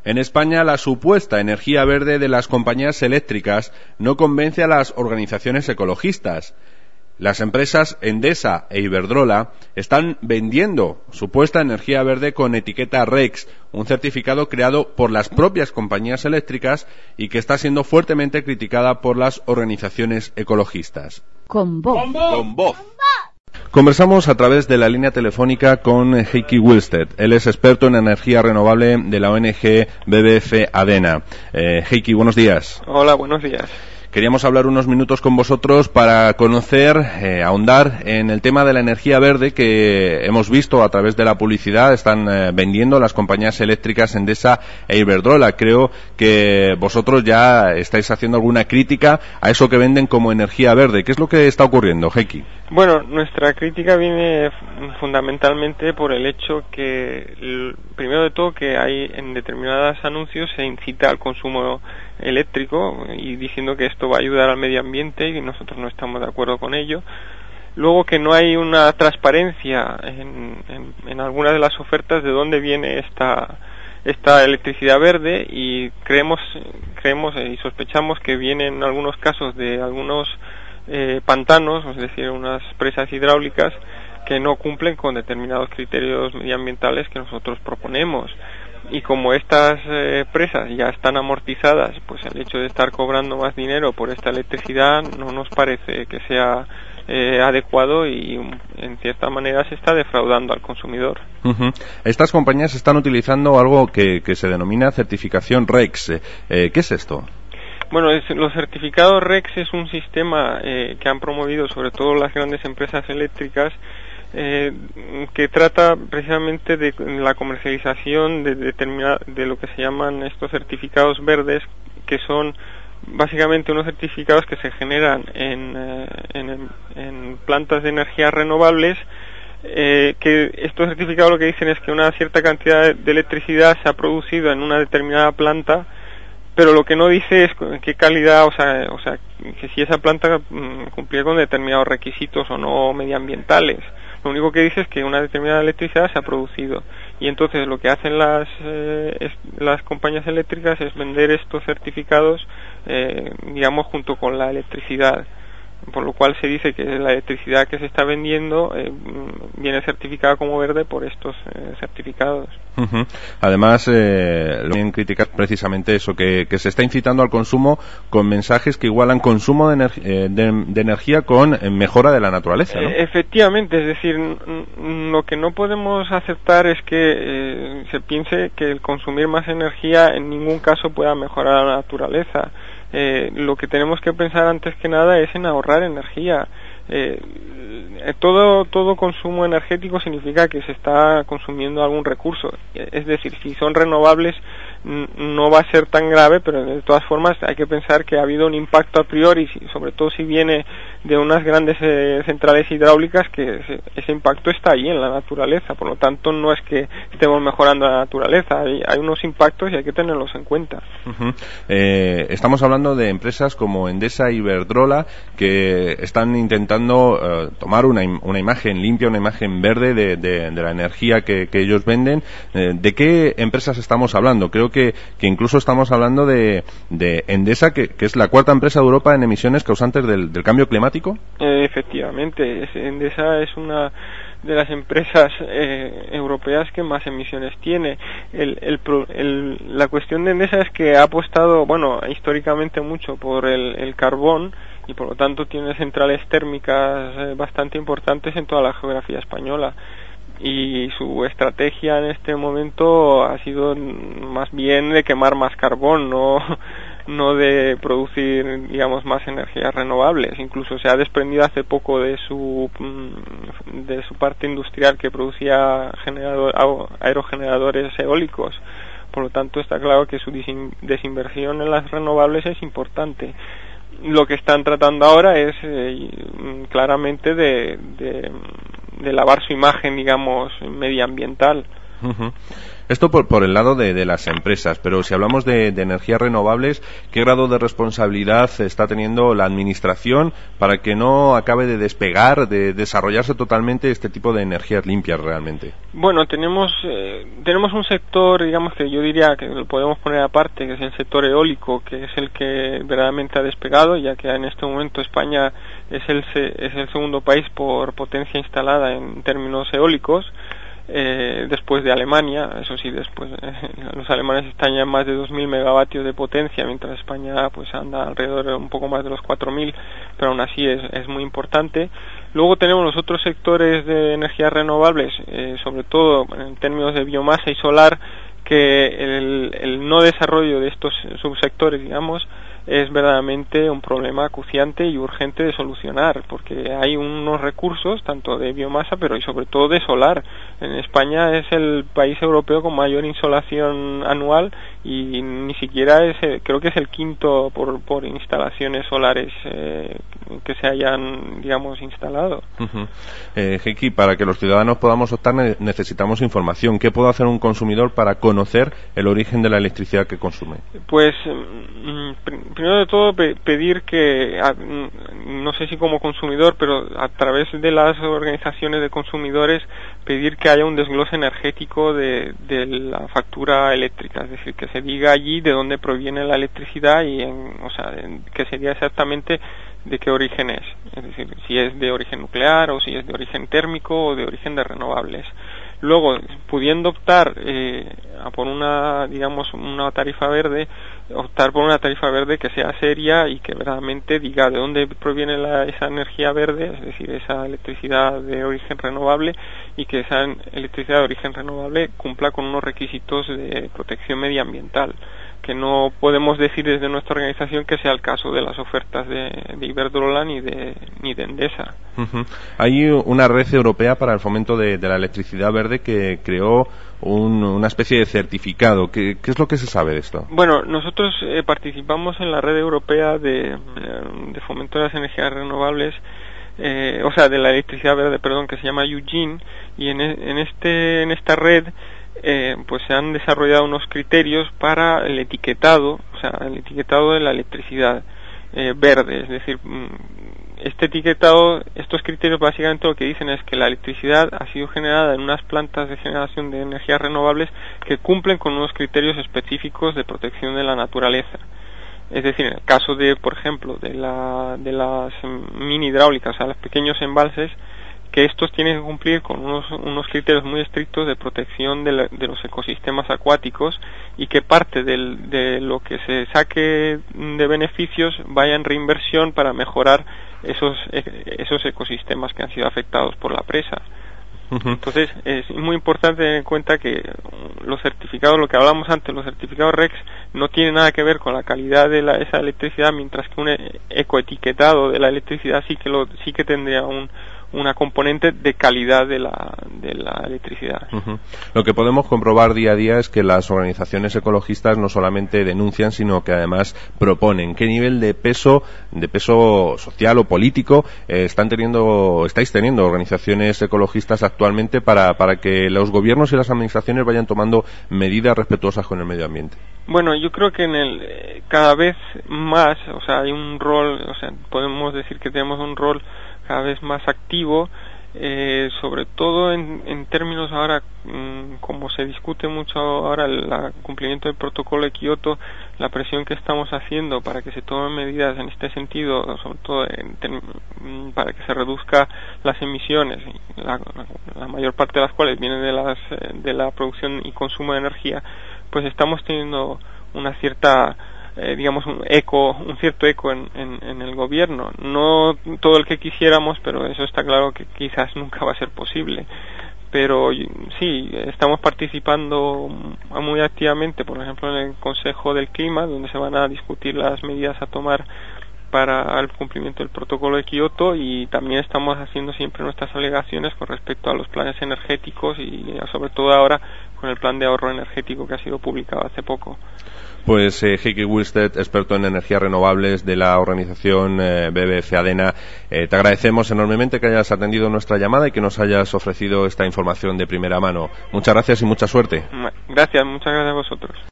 En España, la supuesta energía verde de las compañías eléctricas no convence a las organizaciones ecologistas. Las empresas Endesa e Iberdrola están vendiendo supuesta energía verde con etiqueta REX, un certificado creado por las propias compañías eléctricas y que está siendo fuertemente criticada por las organizaciones ecologistas. Con voz. Con voz. Conversamos a través de la línea telefónica con Heikki Willstedt. Él es experto en energía renovable de la ONG WWF ADENA. Heikki, buenos días. Hola, buenos días. Queríamos hablar unos minutos con vosotros para conocer, ahondar en el tema de la energía verde que hemos visto a través de la publicidad. Están vendiendo las compañías eléctricas Endesa e Iberdrola. Creo que vosotros ya estáis haciendo alguna crítica a eso que venden como energía verde. ¿Qué es lo que está ocurriendo, Heikki? Bueno, nuestra crítica viene fundamentalmente por el hecho que, primero de todo, que hay en determinados anuncios se incita al consumo eléctrico y diciendo que esto va a ayudar al medio ambiente y nosotros no estamos de acuerdo con ello. Luego, que no hay una transparencia en algunas de las ofertas de dónde viene esta electricidad verde, y creemos y sospechamos que viene en algunos casos de algunos pantanos, es decir, unas presas hidráulicas que no cumplen con determinados criterios medioambientales que nosotros proponemos. Y como estas presas ya están amortizadas, pues el hecho de estar cobrando más dinero por esta electricidad no nos parece que sea adecuado, y en cierta manera se está defraudando al consumidor. Estas compañías están utilizando algo que se denomina certificación REX. ¿Qué es esto? Bueno, los certificados REX es un sistema que han promovido sobre todo las grandes empresas eléctricas, que trata precisamente de la comercialización de lo que se llaman estos certificados verdes, que son básicamente unos certificados que se generan en plantas de energías renovables, que estos certificados lo que dicen es que una cierta cantidad de electricidad se ha producido en una determinada planta, pero lo que no dice es qué calidad, o sea, que si esa planta cumplía con determinados requisitos o no medioambientales. Lo único que dice es que una determinada electricidad se ha producido, y entonces lo que hacen las compañías eléctricas es vender estos certificados, digamos, junto con la electricidad, por lo cual se dice que la electricidad que se está vendiendo viene certificada como verde por estos certificados. Además, quieren criticar precisamente eso, que se está incitando al consumo con mensajes que igualan consumo de energía con mejora de la naturaleza, ¿no? Efectivamente, es decir, lo que no podemos aceptar es que se piense que el consumir más energía en ningún caso pueda mejorar la naturaleza. Lo que tenemos que pensar antes que nada es en ahorrar energía. Todo consumo energético significa que se está consumiendo algún recurso, es decir, si son renovables no va a ser tan grave, pero de todas formas hay que pensar que ha habido un impacto a priori, sobre todo si viene de unas grandes centrales hidráulicas, que ese impacto está ahí en la naturaleza. Por lo tanto, no es que estemos mejorando la naturaleza, hay unos impactos y hay que tenerlos en cuenta. Estamos hablando de empresas como Endesa y Iberdrola que están intentando tomar una imagen limpia, una imagen verde de la energía que ellos venden. ¿De qué empresas estamos hablando? Creo que incluso estamos hablando de Endesa, que es la cuarta empresa de Europa en emisiones causantes del cambio climático. Efectivamente, Endesa es una de las empresas europeas que más emisiones tiene. La cuestión de Endesa es que ha apostado, bueno, históricamente mucho por el carbón, y por lo tanto tiene centrales térmicas bastante importantes en toda la geografía española, y su estrategia en este momento ha sido más bien de quemar más carbón, no de producir, digamos, más energías renovables. Incluso se ha desprendido hace poco de su parte industrial, que producía aerogeneradores eólicos. Por lo tanto, está claro que su desinversión en las renovables es importante. Lo que están tratando ahora es claramente de lavar su imagen, digamos, medioambiental. Uh-huh. Esto por el lado de las empresas, pero si hablamos de energías renovables, ¿qué grado de responsabilidad está teniendo la administración para que no acabe de despegar, de desarrollarse totalmente este tipo de energías limpias realmente? Bueno, tenemos un sector, digamos, que yo diría que lo podemos poner aparte, que es el sector eólico, que es el que verdaderamente ha despegado, ya que en este momento España es el segundo país por potencia instalada en términos eólicos. Después de Alemania, eso sí, después los alemanes están ya en más de 2.000 megavatios de potencia, mientras España pues anda alrededor de un poco más de los 4.000, pero aún así es muy importante. Luego tenemos los otros sectores de energías renovables, sobre todo en términos de biomasa y solar, que el no desarrollo de estos subsectores, digamos, es verdaderamente un problema acuciante y urgente de solucionar, porque hay unos recursos tanto de biomasa pero y sobre todo de solar. En España es el país europeo con mayor insolación anual y ni siquiera creo que es el quinto por instalaciones solares que se hayan, digamos, instalado. Uh-huh. Heikki, para que los ciudadanos podamos optar necesitamos información. ¿Qué puede hacer un consumidor para conocer el origen de la electricidad que consume? Pues primero de todo pedir que, no sé si como consumidor, pero a través de las organizaciones de consumidores, pedir que haya un desglose energético de la factura eléctrica, es decir, que se diga allí de dónde proviene la electricidad y que sería exactamente de qué origen es decir, si es de origen nuclear o si es de origen térmico o de origen de renovables. Luego, pudiendo optar por una tarifa verde, optar por una tarifa verde que sea seria y que verdaderamente diga de dónde proviene esa energía verde, es decir, esa electricidad de origen renovable, y que esa electricidad de origen renovable cumpla con unos requisitos de protección medioambiental, que no podemos decir desde nuestra organización que sea el caso de las ofertas de Iberdrola ni de Endesa. Uh-huh. Hay una red europea para el fomento de la electricidad verde que creó una especie de certificado. ¿Qué es lo que se sabe de esto? Bueno, nosotros participamos en la red europea de fomento de las energías renovables, de la electricidad verde, que se llama Eugene, y en esta red pues se han desarrollado unos criterios para el etiquetado de la electricidad verde, es decir, estos criterios básicamente lo que dicen es que la electricidad ha sido generada en unas plantas de generación de energías renovables que cumplen con unos criterios específicos de protección de la naturaleza. Es decir, en el caso de, por ejemplo, de las mini hidráulicas, los pequeños embalses, que estos tienen que cumplir con unos criterios muy estrictos de protección de los ecosistemas acuáticos, y que parte de lo que se saque de beneficios vaya en reinversión para mejorar esos ecosistemas que han sido afectados por la presa. Entonces es muy importante tener en cuenta que los certificados, lo que hablamos antes, los certificados REX no tienen nada que ver con la calidad de esa electricidad, mientras que un ecoetiquetado de la electricidad sí que tendría una componente de calidad de la electricidad. Uh-huh. Lo que podemos comprobar día a día es que las organizaciones ecologistas no solamente denuncian, sino que además proponen. ¿Qué nivel de peso social o político estáis teniendo organizaciones ecologistas actualmente para que los gobiernos y las administraciones vayan tomando medidas respetuosas con el medio ambiente? Bueno, yo creo que cada vez más, hay un rol, podemos decir que tenemos un rol cada vez más activo, sobre todo en términos ahora, como se discute mucho ahora el cumplimiento del protocolo de Kioto, la presión que estamos haciendo para que se tomen medidas en este sentido, sobre todo para que se reduzca las emisiones, la mayor parte de las cuales vienen de la producción y consumo de energía, pues estamos teniendo una cierta un cierto eco en el gobierno. No todo el que quisiéramos, pero eso está claro que quizás nunca va a ser posible. Pero sí, estamos participando muy activamente, por ejemplo, en el Consejo del Clima, donde se van a discutir las medidas a tomar para el cumplimiento del protocolo de Kioto, y también estamos haciendo siempre nuestras alegaciones con respecto a los planes energéticos y sobre todo ahora con el plan de ahorro energético que ha sido publicado hace poco. Pues Heikki Willstedt, experto en energías renovables de la organización BBF ADENA, te agradecemos enormemente que hayas atendido nuestra llamada y que nos hayas ofrecido esta información de primera mano. Muchas gracias y mucha suerte. Gracias, muchas gracias a vosotros.